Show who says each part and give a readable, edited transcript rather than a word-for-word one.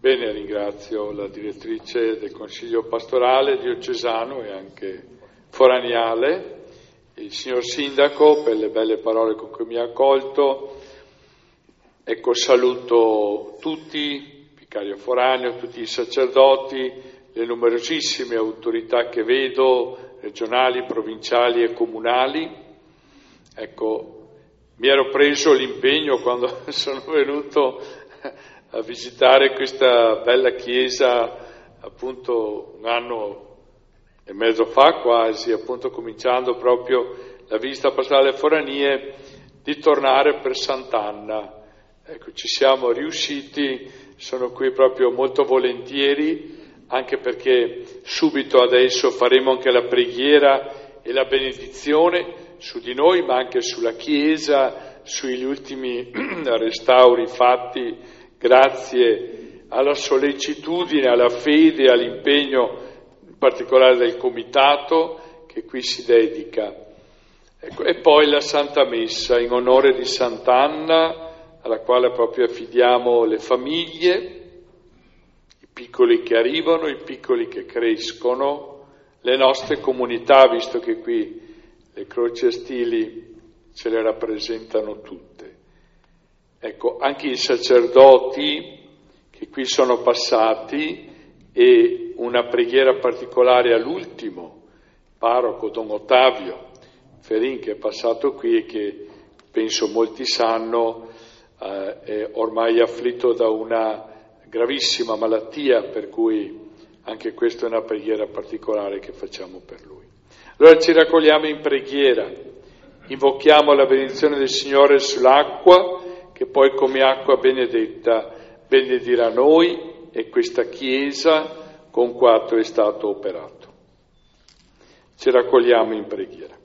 Speaker 1: Bene, ringrazio la direttrice del Consiglio pastorale diocesano e anche foraniale, il signor Sindaco per le belle parole con cui mi ha accolto. Ecco, saluto tutti, vicario foraneo, tutti i sacerdoti, le numerosissime autorità che vedo, regionali, provinciali e comunali. Ecco, mi ero preso l'impegno quando sono venuto a visitare questa bella chiesa appunto un anno e mezzo fa quasi, appunto cominciando proprio la visita pastorale foranie, di tornare per Sant'Anna. Ecco, ci siamo riusciti, sono qui proprio molto volentieri, anche perché subito adesso faremo anche la preghiera e la benedizione su di noi, ma anche sulla Chiesa, sugli ultimi restauri fatti grazie alla sollecitudine, alla fede, all'impegno in particolare del comitato che qui si dedica. Ecco, e poi la Santa Messa in onore di Sant'Anna, alla quale proprio affidiamo le famiglie, i piccoli che arrivano, i piccoli che crescono, le nostre comunità, visto che qui le croci a stili ce le rappresentano tutte. Ecco, anche i sacerdoti che qui sono passati e una preghiera particolare all'ultimo parroco, Don Ottavio Ferin, che è passato qui e che penso molti sanno è ormai afflitto da una gravissima malattia, per cui anche questa è una preghiera particolare che facciamo per lui. Allora ci raccogliamo in preghiera, invochiamo la benedizione del Signore sull'acqua, che poi come acqua benedetta benedirà noi e questa Chiesa con quanto è stato operato. Ci raccogliamo in preghiera.